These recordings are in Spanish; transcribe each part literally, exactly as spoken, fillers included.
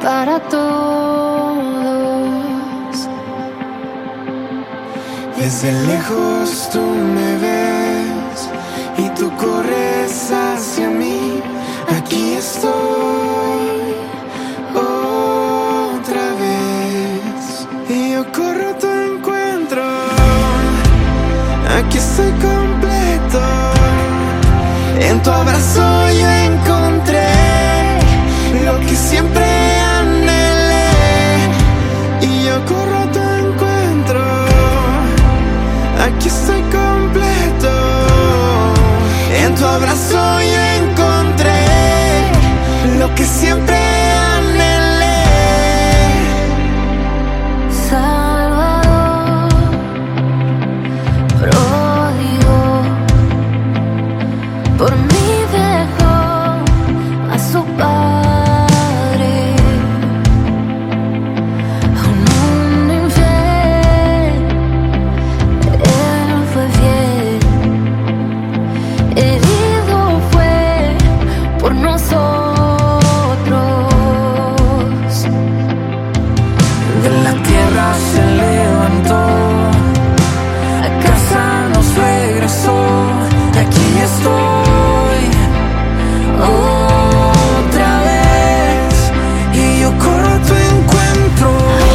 para todos. Desde lejos tú me ves y tú corres hacia mí. Aquí estoy otra vez y yo corro a tu encuentro. Aquí estoy completo. En tu abrazo yo encontré lo que siempre anhelé y yo corro a tu encuentro. Aquí estoy completo. En tu abrazo yo encontré lo que siempre anhelé. Salvador, pródigo, por mí dejó a su padre, a un mundo infiel. Él fue fiel, herido fue por nosotros. De la tierra se levantó, a casa nos regresó. Y aquí estoy otra vez y yo corro a tu encuentro.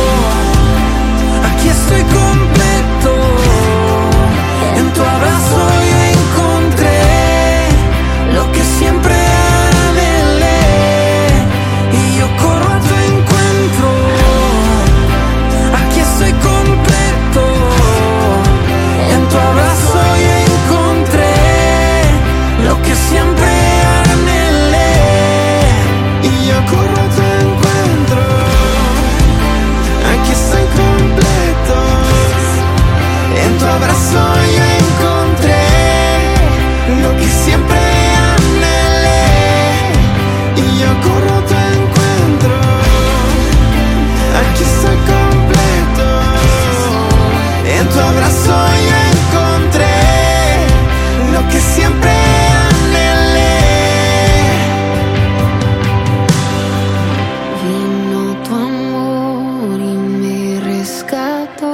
Aquí estoy completo. En tu abrazo yo encontré lo que siempre anhelé y yo corro a tu encuentro. Aquí estoy completo. En tu abrazo yo encontré lo que siempre anhelé y yo corro a tu encuentro. Aquí estoy completo. En tu abrazo yo encontré lo que siempre anhelé y yo corro a tu encuentro. Aquí estoy completo. En tu abrazo yo encontré lo que siempre anhelé. Vino tu amor y me rescató.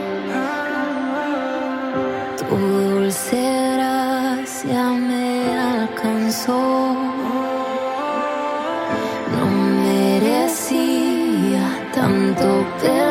Tu dulce gracia me alcanzó. No merecía tanto perdón.